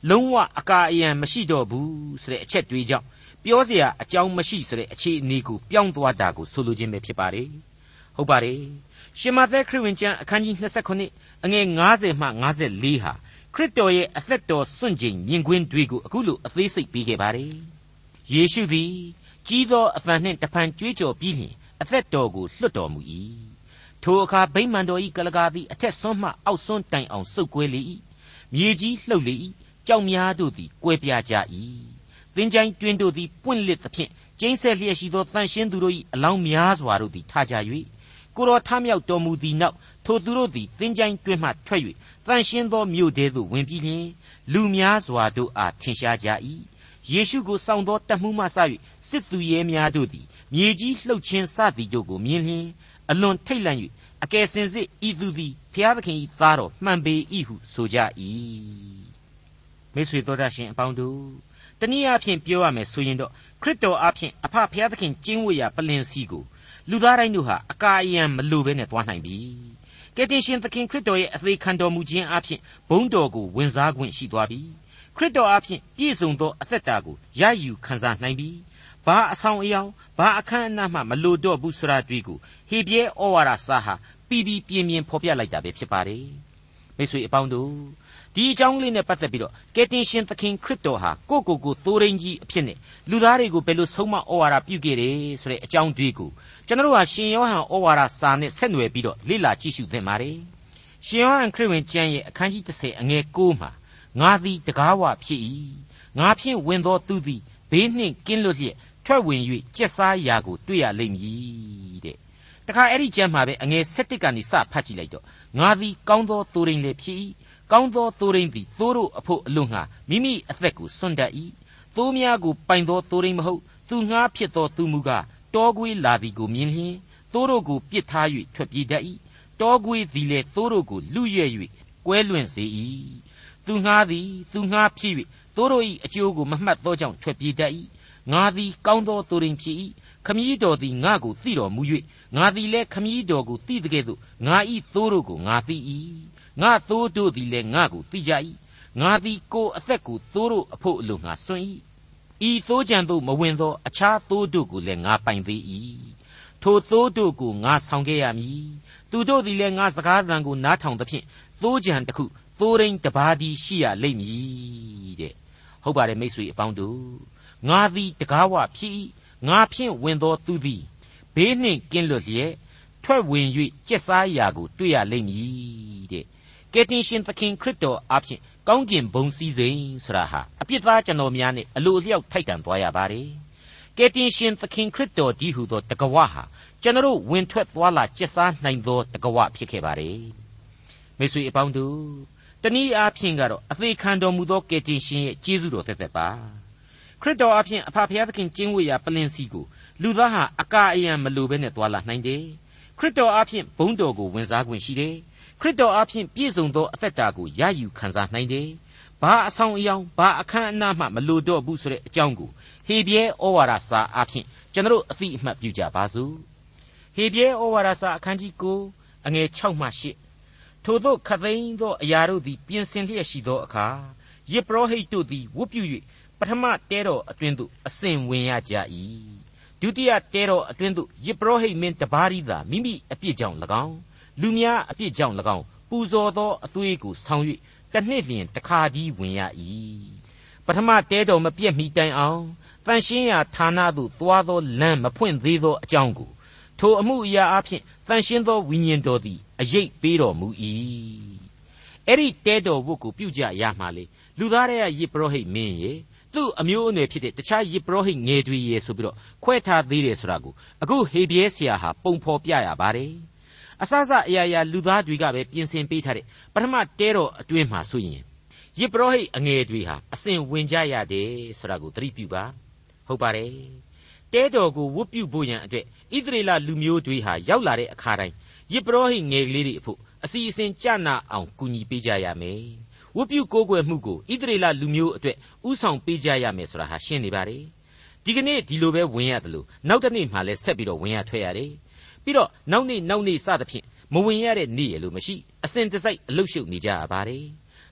လုံးဝအကာအယံမရှိတော့ဘူးဆိုတဲ့အချက်တွေကြောင့်ပြောเสียအကြောင်းမရှိဆိုတဲ့အခြေအနေကိုပြောင်းသွားတာကိုဆိုလိုခြင်းပဲဖြစ်ပါတယ်ဟုတ်ပါတယ်ရှင်မသက်ခရစ်ဝင်ကျမ်းအခန်းကြီးยี่สิบเก้าအငယ်50မှ54ဟာခရစ်တော်ရဲ့အသက်တော်စွန့်ချိန်မြင်ကွင်းတွေကိုအခုလိုအသေးစိတ်ပေးခဲ့ပါတယ်ယေရှုသည်ကြီးသောအသံနှင့်တဖန်ကြွေးကြော်ပြီးလျှင်အသက်တော်ကိုလွှတ်တော်မူ၏ထိုအခါဗိမာန်တော်၏ကလကာသည်အထက်ဆွန်းမှအောက်ဆွန်းတိုင်အောင်စုပ်ကွဲလေ၏မြေကြီးလှုပ်လေ၏ကြောက်များတို့သည်ကွဲပြားကြ၏သင်္ချိုင်းတွင်တို့သည်ပွင့်လစ်သဖြင့်ကျိန်းဆက်လျက်ရှိသောတန်ရှင်းသူတို့၏အလောင်းများစွာတို့သည်ထားကြ၍ကိုယ်တော်ထမြောက်တော်မူသည်နောက်ထိုသူတို့သည်သင်္ချိုင်းတွင်မှထွက်၍တန်ရှင်းသောမြို့ထဲသို့ဝင်ပြီးလျှင်လူများစွာတို့အားထင်ရှားကြ၏ယေရှုကိုစောင့်သောတတ်မှုမှစ၍စစ်သူရဲများတို့သည်မြေကြီးလှုပ်ခြင်းစသည်တို့ကိုမြင်လျှင်အလွန်ထိတ်လန့်၍အကယ်စင်စစ်ဤသူသည်ဘုရားသခင်၏သားတော်မှန်ပေ၏ဟုဆိုကြ၏မိတ်ဆွေတို့တရှင်အပေါင်းတို့တနည်းအားဖြင့်ပြောရမယ်ဆိုရင်တော့ခရစ်တော်အားဖြင့်အဖဘုရားသခင်ကျင့်ဝတ်ရာပလင်စီကိုလူသားတိုင်းတို့ဟာအကာအယံမလိုဘဲနဲ့သွားနိုင်ပြီကယ်တင်ရှင်သခင်ခရစ်တော်ရဲ့အသေးခံတော်မူခြင်းအားဖြင့်ဘုန်းတော်ကိုဝင်စားခွင့်ရှိသွားပြီခရစ်တော်အားဖြင့်ပြည့်စုံသောအသက်တာကိုရယူခံစားနိုင်ပြီဘာအဆောင်အယောင်ဘာအခမ်းအနားမှမလိုတော့ဘူးဆိုတာတွေ့ကိုဟေဘရဲဩဝါဒစာဟာပြီးပြီးပြင်းပြင်းဖော်ပြလိုက်တာပဲဖြစ်ပါတယ်မိတ်ဆွေအပေါင်းတို့ဒီအကြောင်းလေးနဲ့ပတ်သက်ပြီးတော့ကယ်တင်ရှင်သခင်ခရစ်တော်ဟာကိုကိုကိုသိုးရင်းကြီးအဖြစ်နဲ့လူသားတွေကိုဘယ်လိုဆုံးမဩဝါဒပြုခဲ့တယ်ဆိုတဲ့အကြောင်းတွေကိုကျွန်တော်တို့ဟာရှင်ယောဟန်ဩဝါဒစာနဲ့ဆက်နွယ်ပြီးတော့လေ့လာကြည့်ရှုသင့်ပါတယ်ရှင်ယောဟန်ခရစ်ဝင်ကျမ်းရဲ့အခန်းကြီးtenအငယ်၉မှာငါသည်တကားဝဖြစ်၏ငါဖြင့်ဝင်သောသူသည်ဘေးနှင့်ကင်းလွတ်လျက်ထွက်ဝင်၍ကျက်စားရာကိုတွေ့ရလိမ့်မည်တဲ့တခါအဲ့ဒီကျမ်းမှာပဲအငယ်၁၁ကနေစဖတ်ကြည့်လိုက်တော့ငါသည်ကောင်းသောသိုးရင်းလည်းဖြစ်၏ကောင်းသောသိုးရင်းသည်သိုးတို့အဖို့အလို့ငှာမိမိအသက်ကိုစွန့်တတ်၏သိုးများကိုပိုင်သောသိုးရင်းမဟုတ်သူငှားဖြစ်သောသူမူကားတောခွေးလာသည်ကိုမြင်လျင်သိုးတို့ကိုပစ်ထား၍ထွက်ပြေးတတ်၏တောခွေးသည်လည်းသိုးတို့ကိုလူရွဲ့၍ကွဲလွင့်စေ၏သူငှားသည်သူငှားဖြစ်၍သိုးတို့၏အကျိုးကိုမမှတ်သောကြောင့်ထွက်ပြေးတတ်၏ငါသည်ကောင်းသောသိုးရင်းဖြစ်၏ခမည်းတော်သည်ငါကိုသိတော်မူ၍ငါသည်လည်းခမည်းတော်ကိုသိတဲ့ကဲ့သို့ငါ၏သိုးတို့ကိုငါသိ၏ငါသိုးတို့သည်လည်းငါကိုသိကြ၏ငါသည်ကိုယ်အသက်ကိုသိုးတို့အဖို့အလိုငါစွန့်၏ဤသိုးကြံသို့မဝင်သောအခြားသိုးတို့ကိုလည်းငါပိုင်သေး၏ထိုသိုးတို့ကိုငါဆောင်ခဲ့ရမည်သူတို့သည်လည်းငါစကားသံကိုနားထောင်သဖြင့်သိုးကြံတစ်ခုသိုးရင်းတစ်ပါးသည်ရှိရလိမ့်မည်တဲ့ဟုတ်ပါတယ်မိတ်ဆွေအပေါင်းတို့ငါသည်တကားဝဖြစ်၏ငါဖြင့်ဝင်သောသူသည်ဘေးနှင့်ကင်းလွတ်လျက်ထွက်ဝင်၍ကျက်စားရာကိုတွေ့ရလိမ့်မည်တဲ့ကယ်တင်ရှင်သခင်ခရစ်တော်အားဖြင့်ကောင်းကင်ဘုံစည်းစိမ်ဆိုတာဟာအပြစ်သားကျွန်တော်များနဲ့အလိုအလျောက်ထိုက်တန်သွားရပါတယ်ကယ်တင်ရှင်သခင်ခရစ်တော်ကြီးဟူသောတကဝဟာကျွန်တော်ဝင်ထွက်သွားလာကျက်စားနိုင်သောတကဝဖြစ်ခဲ့ပါတယ်မိတ်ဆွေအပေါင်းတို့တနည်းအားဖြင့်ကတော့အသေးခံတော်မူသောကယ်တင်ရှင်ရဲ့ကျေးဇူးတော်သက်သက်ပါခရစ်တော်အဖျင်အဖဖျားသခင်ကျင့်ဝတ်ရာပလင်စီကိုလူသားဟာအကာအယံမလိုဘဲနဲ့သွာလာနိုင်တယ်ခရစ်တော်အဖျင်ဘုန်းတော်ကိုဝင်စားခွင့်ရှိတယ်ခရစ်တော်အဖျင်ပြည့်စုံသောအသက်တာကိုရယူခံစားနိုင်တယ်ဘာအဆောင်အယောင်ဘာအခမ်းအနားမှမလိုတော့ဘူးဆိုတဲ့အကြောင်းကိုဟေဘရဲဩဝါဒစာအဖျင်ကျွန်တော်အသိအမှတ်ပြုကြပါစို့ဟေဘရဲဩဝါဒစာအခန်းကြီး၉အငယ်၆မှ၈ထိုသို့ခသိန်းသောအရာတို့သည်ပြင်ဆင်လျက်ရှိသောအခါယေပရောဟိတ်တို့သည်ဝတ်ပြု၍ပထမတဲတော်အတွင်းသို့အစဉ်ဝင်ရကြ၏ဒုတိယတဲတော်အတွင်းသို့ယေပရောဟိတ်မင်းတပါးရီသာမိမိအပြစ်ကြောင့်၎င်းလူများအပြစ်ကြောင့်၎င်းပူဇော်သောအသွေးကိုဆောင်၍တစ်နှစ်လျင်တစ်ခါတည်းဝင်ရ၏ပထမတဲတော်မပြည့်မီတိုင်အောင်တန်ရှင်းရာဌာနသို့သွားသောလမ်းမဖွင့်သေးသောအကြောင်းကိုထိုအမှုအရာအဖြစ်တန်ရှင်းသောဝိညာဉ်တော်သည်အရေးပေးတော်မူ၏အဲ့ဒီတဲတော်ဝတ်ကိုပြုကြရမှာလေလူသားရဲ့ယေပရောဟိတ်မင်းရဲ့သူ့အမျိုးအနွယ်ဖြစ်တဲ့တခြားယေပရောဟိတ်ငယ်တွေရဲ့ဆိုပြီးတော့ခွဲထားသေးတယ်ဆိုတာကိုအခုဟေဘရဲဆရာဟာပုံဖော်ပြရပါတယ်အစစအရာရာလူသားတွေကပဲပြင်ဆင်ပေးထားတဲ့ပထမတဲတော်အတွင်းမှာဆိုရင်ယေပရောဟိတ်အငယ်တွေဟာအစဉ်ဝင်ကြရတယ်ဆိုတာကိုသတိပြုပါဟုတ်ပါတယ်တဲတော်ကိုဝတ်ပြုဖို့ရန်အတွက်ဣသရေလလူမျိုးတွေဟာရောက်လာတဲ့အခါတိုင်းယေပရောဟိတ်ငယ်ကလေးတွေအဖို့အစီအစဉ်ကြနာအောင်ကူညီပေးကြရမယ်ဝတ်ပြုကိုးကွယ်မှုကိုဣသရေလလူမျိုးအတွက်ဥဆောင်ပေးကြရမယ်ဆိုတာဟာရှင်းနေပါတယ်ဒီကနေ့ဒီလိုပဲဝင်ရတယ်လို့နောက်တစ်နေ့မှလည်းဆက်ပြီးတော့ဝင်ရထွက်ရတယ်ပြီးတော့နောက်နေ့နောက်နေ့စသဖြင့်မဝင်ရတဲ့နေ့ရလို့မရှိအစဉ်တစိုက်အလုတ်ရှုပ်နေကြရပါတယ်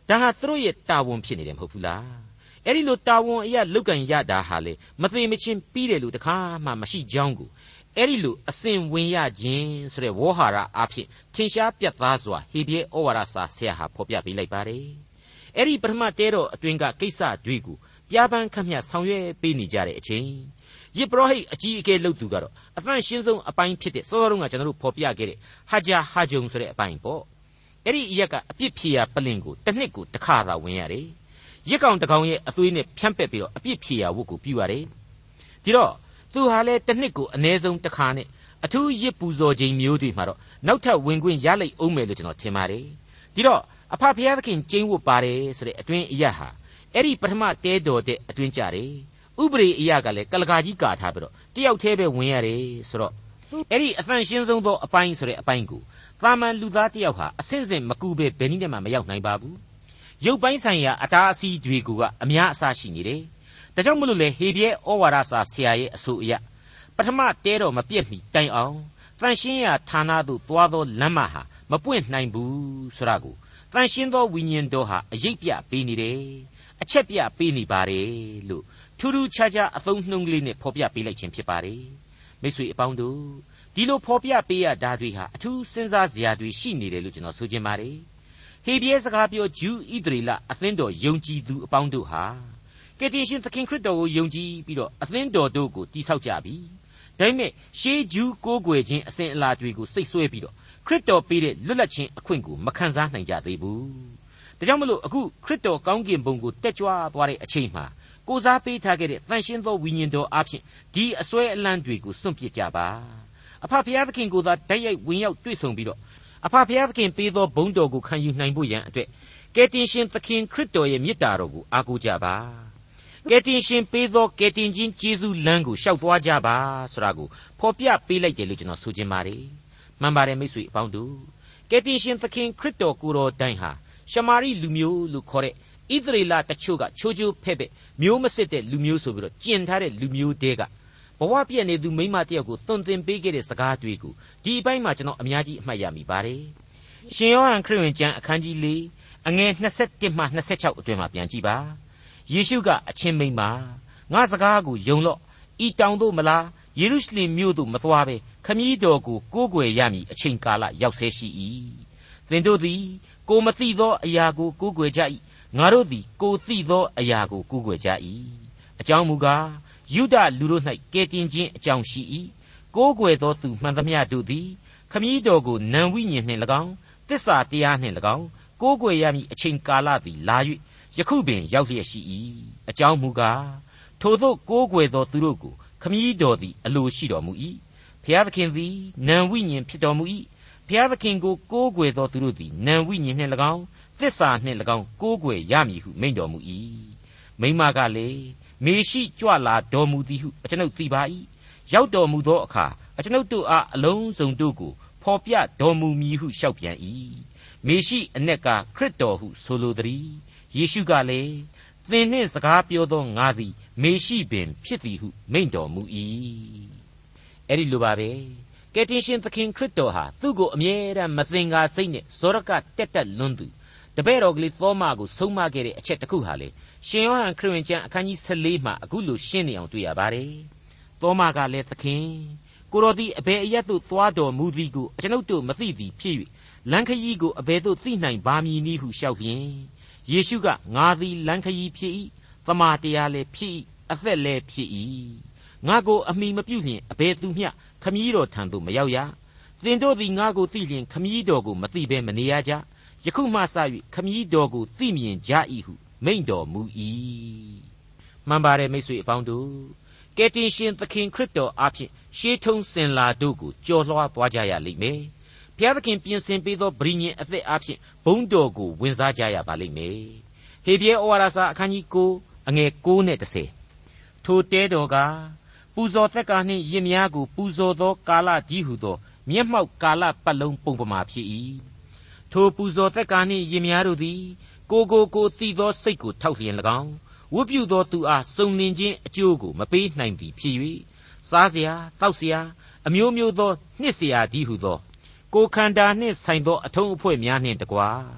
ဒါဟာသူတို့ရဲ့တာဝန်ဖြစ်နေတယ်မဟုတ်ဘူးလားအဲ့ဒီလိုတာဝန်အရာလုတ်ကန်ရတာဟာလေမသေးမချင်းပြီးတယ်လို့တခါမှမရှိကြောင်းကိုအဲ့ဒီလိုအစဉ်ဝင်ရခြင်းဆိုတဲ့ဝေါ်ဟာရအဖြစ်ထင်ရှားပြတ်သားစွာဟေဘရဲဩဝါဒစာဆရာဟာဖော်ပြပေးလိုက်ပါတယ်အဲ့ဒီပထမတဲတော်အတွင်းကကိစ္စတွေကိုပြားပန်းခတ်မြဆောင်ရွက်ပေးနေကြတဲ့အချိန်ယစ်ပရောဟိတ်အကြီးအကဲလုပ်သူကတော့အသန့်ရှင်းဆုံးအပိုင်းဖြစ်တဲ့စောစောတုန်းကကျွန်တော်တို့ဖော်ပြခဲ့တဲ့ဟာဂျာဟာဂျုံဆိုတဲ့အပိုင်းပေါ့အဲ့ဒီအရက်ကအပြစ်ဖြေရာပလင်ကိုတစ်နှစ်ကိုတစ်ခါသာဝင်ရတယ်ရစ်ကောင်တကောင်ရဲ့အသွေးနဲ့ဖြန့်ပက်ပြီးတော့အပြစ်ဖြေရာဝတ်ကိုပြုရတယ်ဒီတော့သူဟာလည်းတစ်နှစ်ကိုအနည်းဆုံးတစ်ခါနဲ့အထူးရစ်ပူဇော်ခြင်းမျိုးတွေမှာတော့နောက်ထပ်ဝင်ခွင့်ရလိမ့်အောင်မယ်လို့ကျွန်တော်ထင်ပါတယ်ဒီတော့အဖဖျားသခင်ကျင်းဝတ်ပါတယ်ဆိုတဲ့အတွင်းအရာဟာအဲ့ဒီပထမတဲတော်တဲ့အတွင်းကြတယ်ဥပရိအရာကလည်းကလကာကြီးကာထားပြီးတော့တယောက်တည်းပဲဝင်ရတယ်ဆိုတော့အဲ့ဒီအသန့်ရှင်းဆုံးသောအပိုင်းဆိုတဲ့အပိုင်းကိုသာမန်လူသားတယောက်ဟာအဆင့်ဆင့်မကူပဲဘယ်နည်းနဲ့မှမရောက်နိုင်ပါဘူးရုပ်ပိုင်းဆိုင်ရာအတားအဆီးတွေကအများအစားရှိနေတယ်ဒါကြောင့်မလို့လေဟေဘရဲဩဝါဒစာဆရာရဲ့အဆိုအရပထမတဲတော်မပြည့်မီတိုင်အောင်တန်ရှင်းရာဌာနသို့သွားသောလမ်းမဟာမပွင့်နိုင်ဘူးဆိုတာကိုတန်ရှင်းသောဝိညာဉ်တော်ဟာအရေးပြပေးနေတယ်အချက်ပြပေးနေပါတယ်လို့ထူးထူးခြားခြားအသုံးနှုန်းကလေးနဲ့ဖော်ပြပေးလိုက်ခြင်းဖြစ်ပါတယ်မိတ်ဆွေအပေါင်းတို့ဒီလိုဖော်ပြပေးရတာတွေဟာအထူးစဉ်းစားစရာတွေရှိနေတယ်လို့ကျွန်တော်ဆိုချင်ပါတယ်ဟေဘရဲစကားပြောဂျူးဣသရေလအသင်းတော်ယုံကြည်သူအပေါင်းတို့ဟာကယ်တင်ရှင်သခင်ခရစ်တော်ကိုယုံကြည်ပြီးတော့အသင်းတော်တို့ကိုတည်ဆောက်ကြပြီဒါပေမဲ့ရှေးဂျူးကိုးကွယ်ခြင်းအစဉ်အလာတွေကိုစိတ်ဆွဲပြီးတော့ခရစ်တော်ပေးတဲ့လွတ်လပ်ခြင်းအခွင့်ကိုမခံစားနိုင်ကြသေးဘူးဒါကြောင့်မလို့အခုခရစ်တော်ကောင်းကင်ဘုံကိုတက်ကြွသွားတဲ့အချိန်မှာကိုစားပေးထားခဲ့တဲ့တန်ရှင်းသောဝိညာဉ်တော်အဖြစ်ဒီအစွဲအလန်းတွေကိုစွန့်ပစ်ကြပါအဖဖျားသခင်ကိုသာတိုက်ရိုက်ဝင်ရောက်တွေ့ဆုံပြီးတော့အဖဖျားသခင်ပေးသောဘုန်းတော်ကိုခံယူနိုင်ဖို့ရန်အတွက်ကယ်တင်ရှင်သခင်ခရစ်တော်ရဲ့မေတ္တာတော်ကိုအားကိုးကြပါကယ်တင်ရှင်ပေးသောကယ်တင်ခြင်းကျေးဇူးလမ်းကိုရှောက်သွားကြပါဆိုတာကိုဖော်ပြပေးလိုက်တယ်လို့ကျွန်တော်ဆိုချင်ပါတယ်မှန်ပါတယ်မိတ်ဆွေအပေါင်းတို့ကယ်တင်ရှင်သခင်ခရစ်တော်ကိုယ်တော်တိုင်ဟာရှမာရိလူမျိုးလို့ခေါ်တဲ့ဣသရေလတချို့ကချိုးချိုးဖဲ့ဖဲ့မျိုးမစစ်တဲ့လူမျိုးဆိုပြီးတော့ကျင်ထားတဲ့လူမျိုးတဲကဘဝပြည့်နေသူမိန်းမတယောက်ကိုသွန်သင်ပေးခဲ့တဲ့စကားတွေကိုဒီအပိုင်းမှာကျွန်တော်အများကြီးအမှတ်ရမိပါတယ်ရှင်ယောဟန်ခရစ်ဝင်ကျမ်းအခန်းကြီး၄အငယ်၂၁မှ၂၆အတွင်းမှာပြန်ကြည့်ပါယေရှုကအချင်းမိန်းမငါစကားကိုယုံလော့ဤတောင်တို့မလားယေရုရှလင်မြို့သို့မသွားဘဲခမည်းတော်ကိုကိုးကွယ်ရမည်အချိန်ကာလရောက်ဆဲရှိ၏သင်တို့သည်ကိုမသိသောအရာကိုကိုးကွယ်ကြ၏ငါတို့သည်ကိုသိသောအရာကိုကိုးကွယ်ကြ၏အကြောင်းမူကားယုဒလူတို့၌ကယ်တင်ခြင်းအကြောင်းရှိ၏ကိုးကွယ်သောသူမှန်သမျှတို့သည်ခမည်းတော်ကိုနံဝိညာဉ်နှင့်၎င်းသစ္စာတရားနှင့်၎င်းကိုးကွယ်ရမည်အချိန်ကာလသည်လာ၍ယခုပင်ရောက်လျက်ရှိ၏အကြောင်းမူကားထိုသို့ကိုးကွယ်သောသူတို့ကိုခမည်းတော်သည်အလိုရှိတော်မူ၏ဘုရားသခင်သည်နံဝိညာဉ်ဖြစ်တော်မူ၏ဘုရားသခင်ကိုကိုးကွယ်သောသူတို့သည်နံဝိညာဉ်နှင့်၎င်းသစ္စာနှင့်၎င်းကိုးကွယ်ရမည်ဟုမိန့်တော်မူ၏မိန်းမကလည်းမေရှိကြွလာတော်မူသည်ဟုအကျွန်ုပ်သိပါ၏ရောက်တော်မူသောအခါအကျွန်ုပ်တို့အားအလုံးစုံတို့ကိုဖော်ပြတော်မူမည်ဟုလျှောက်ပြန်၏မေရှိအ내ကခရစ်တော်ဟုဆိုလိုသည်ယေရှုကလည်းသင်နှင့်စကားပြောသောငါသည်မေရှိပင်ဖြစ်သည်ဟုမိန့်တော်မူ၏အဲ့ဒီလိုပါပဲကယ်တင်ရှင်သခင်ခရစ်တော်ဟာသူ့ကိုအမြဲတမ်းမသင်္ကာစိတ်နဲ့ဇောရကတက်တက်လွန်းသူတပည့်တော်ကလေးသောမကိုဆုံးမခဲ့တဲ့အချက်တစ်ခုဟာလေရှင်ယောဟန်ခရစ်ဝင်ကျမ်းအခန်းကြီး၁၄မှာအခုလိုရှင်းနေအောင်တွေ့ရပါတယ်သောမကလည်းသခင်ကိုတော်သည်အဘယ်အရက်သို့သွားတော်မူသည်ကိုအကျွန်ုပ်တို့မသိသည်ဖြစ်၍လမ်းခရီးကိုအဘယ်သို့သိနိုင်ပါမည်နည်းဟုလျှောက်ဖြင့်ယေရှုကငါသည်လမ်းခရီးဖြစ်၏သမာတရားလည်းဖြစ်၏အသက်လည်းဖြစ်၏ငါကိုအမိမပြုလျင်အဘယ်သူမျှခမည်းတော်ထံသို့မရောက်ရသင်တို့သည်ငါကိုသိလျင်ခမည်းတော်ကိုမသိဘဲမနေရကြယခုမှစ၍ခမည်းတော်ကိုသိမြင်ကြ၏ဟုမိန့်တော်မူ၏မှန်ပါတယ်မိတ်ဆွေအပေါင်းတို့ကယ်တင်ရှင်သခင်ခရစ်တော်အဖင်ရှေးထုံးစင်လာတို့ကိုကြော်လွှားသွားကြရလိမ့်မယ်ဘုရားသခင်ပြင်ဆင်ပေးသောဗြိဉ္ဉ်အသက်အဖင်ဘုန်းတော်ကိုဝင်စားကြရပါလိမ့်မယ်ဟေဘရဲဩဝါဒစာအခန်းကြီး၉အငယ်၉နဲ့၁၀ထိုတဲတော်ကပူဇော်သက်ကာနှင့်ယစ်များကိုပူဇော်သောကာလကြီးဟုသောမျက်မှောက်ကာလပတ်လုံးပုံပမာဖြစ်၏ထိုပူဇော်သက်ကာနှင့်ယစ်များတို့သည်ကိုကိုကိုတည်သောစိတ်ကိုထောက်လျင်၎င်းဝတ်ပြုသောသူအားစုံလင်ခြင်းအကျိုးကိုမပေးနိုင်သည်ဖြစ်၍စားเสียတောက်เสียအမျိုးမျိုးသောနှစ်เสียသည်ဟုသောကိုခန္ဓာနှင့်ဆိုင်သောအထုံးအဖွဲ့များနှင့်တကွာ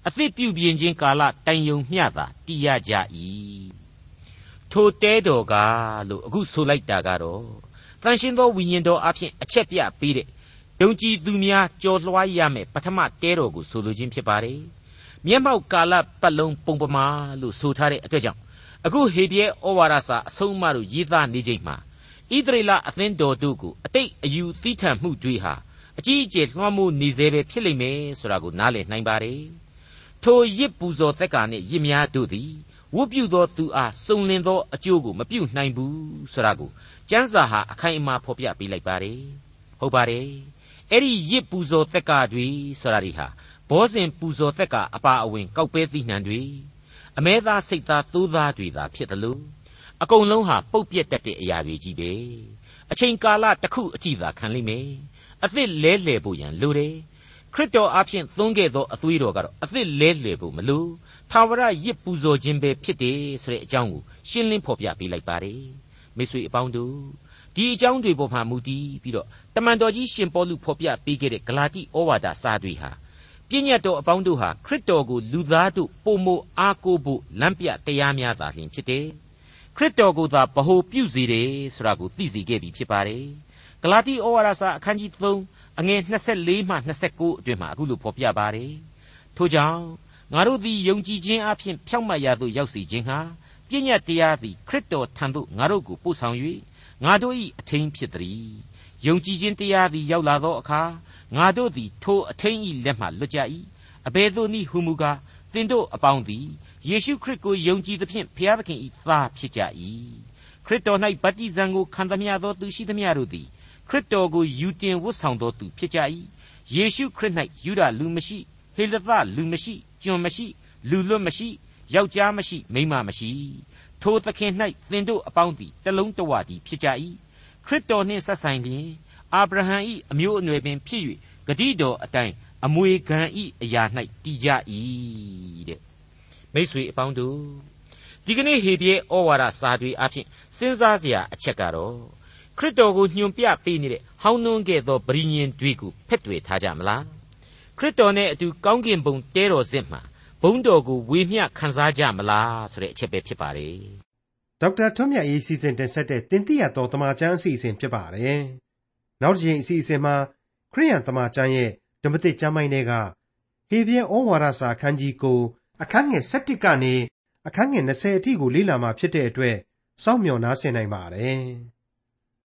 အသစ်ပြုပြင်ခြင်းကာလတိုင်ယုံမျှသာတည်ရကြ၏ထိုတဲတော်ကလို့အခုဆိုလိုက်တာကတော့တန်ရှင်းသောဝိညာဉ်တော်အဖြစ်အချက်ပြပေးတဲ့ယုံကြည်သူများကြော်လွှားရမယ်ပထမတဲတော်ကိုဆိုလိုခြင်းဖြစ်ပါတယ်မျက်မှောက်ကာလပတ်လုံးပုံပမာလို့ဆိုထားတဲ့အတွက်ကြောင့်အခုဟေဘရဲဩဝါဒစာအဆုံးအမတို့ရေးသားနေချိန်မှာဣသရေလအသင်းတော်တို့ကိုအတိတ်အယူသီးထန်မှုတွေဟာအကြီးအကျယ်လွှမ်းမိုးနေစေပဲဖြစ်လိမ့်မယ်ဆိုတာကိုနားလည်နိုင်ပါတယ်ထိုရစ်ပူဇော်သက်ကာနှင့်ရစ်များတို့သည်ဝတ်ပြုသောသူအားစုံလင်သောအကျိုးကိုမပြုနိုင်ဘူးဆိုတာကိုကျမ်းစာဟာအခိုင်အမာဖော်ပြပေးလိုက်ပါတယ်ဟုတ်ပါတယ်အဲ့ဒီရစ်ပူဇော်သက်ကာတွေဆိုတာတွေဟာဘောဇဉ်ပူဇော်သက်ကာအပါအဝင်ကောက်ပဲသီးနှံတွေအမဲသားစိတ်သားသိုးသားတွေသာဖြစ်တယ်လို့အကုန်လုံးဟာပုတ်ပြက်တတ်တဲ့အရာတွေကြီးပဲအချိန်ကာလတစ်ခုအကြည့်သာခံလိမ့်မယ်အသစ်လဲလှယ်ဖို့ရန်လိုတယ်ခရစ်တော်အဖျင်သွန်းခဲ့သောအသွေးတော်ကတော့အသစ်လဲလှယ်ဖို့မလိုထာဝရရစ်ပူဇော်ခြင်းပဲဖြစ်တယ်ဆိုတဲ့အကြောင်းကိုရှင်းလင်းဖော်ပြပေးလိုက်ပါတယ်မိတ်ဆွေအပေါင်းတို့ဒီအကြောင်းတွေပေါ်မှာမူတည်ပြီးတော့တမန်တော်ကြီးရှင်ပေါလုဖော်ပြပေးခဲ့တဲ့ဂလာတိဩဝါဒစာတွေဟာပြည့်ညတ်တော်အပေါင်းတို့ဟာခရစ်တော်ကိုလူသားတို့ပုံမအားကိုးဖို့လမ်းပြတရားများသာလျှင်ဖြစ်တယ်ခရစ်တော်ကိုသာဗဟိုပြုစေတယ်ဆိုတာကိုသိစေခဲ့ပြီဖြစ်ပါတယ်ဂလာတိဩဝါဒစာအခန်းကြီးသုံးအငယ်၂၄မှ၂၉အတွင်မှာအခုလိုဖော်ပြပါတယ်ထို့ကြောင့်ငါတို့သည်ယုံကြည်ခြင်းအပြင်ဖြောင့်မတ်ရာသို့ရောက်စေခြင်းဟာပြည့်ညတ်တရားသည်ခရစ်တော်ထံသို့ငါတို့ကိုပို့ဆောင်၍ငါတို့၏အထင်းဖြစ်သည်ယုံကြည်ခြင်းတရားသည်ရောက်လာသောအခါငါတို့သည်ထိုအထင်း၏လက်မှလွတ်ကြ၏အဘယ်သို့နည်းဟုမူကားသင်တို့အပေါင်းသည်ယေရှုခရစ်ကိုယုံကြည်သဖြင့်ဘုရားသခင်၏သားဖြစ်ကြ၏ခရစ်တော်၌ဗတ္တိဇံကိုခံသမျှသောသူရှိသမျှတို့သည်ခရစ်တော်ကိုယူတင်ဝတ်ဆောင်သောသူဖြစ်ကြ၏ယေရှုခရစ်၌ယူဒလူမရှိဟေလသလူမရှိကျွန်မရှိလူလွတ်မရှိယောက်ျားမရှိမိန်းမမရှိထိုသခင်၌သင်တို့အပေါင်းသည်တလုံးတဝတည်းဖြစ်ကြ၏ခရစ်တော်နှင့်ဆက်ဆိုင်လျင်အာဗြဟံ၏အမျိုးအနွယ်ပင်ဖြစ်၍ဂတိတော်အတိုင်းအမွေခံ၏အရာ၌တည်ကြ၏တဲ့မိတ်ဆွေအပေါင်းတို့ဒီကနေ့ဟေဘရဲဩဝါဒစာတွေအဖြစ်စဉ်းစားစရာအချက်ကတော့ခရစ်တော်ကိုညွန်ပြပေးနေတဲ့ဟောင်းနှွန်းခဲ့သောပရိညင်တွေကိုဖက်တွေထားကြမလားခရစ်တော်နဲ့အတူကောင်းကင်ဘုံတဲတော်စစ်မှာဘုန်းတော်ကိုဝေမျှခံစားကြမလားဆိုတဲ့အချက်ပဲဖြစ်ပါတယ်ဒေါက်တာထွန်းမြတ်ရေးစီစဉ်တင်ဆက်တဲ့တင်ပြတော်တမန်ကျမ်းအစီအစဉ်ဖြစ်ပါတယ်နောက်တစ်ချိန်အစီအစဉ်မှာခရိယန်တမန်ကျမ်းရဲ့ဓမ္မသစ်ကျမ်းပိုင်းတွေကဟေဘရဲဩဝါဒစာအခန်းကြီးကိုအခန်းငယ်၁၁ကနေအခန်းငယ်၂၀အထိကိုလေ့လာမှာဖြစ်တဲ့အတွက်စောင့်မျှော်နားဆင်နိုင်ပါတယ်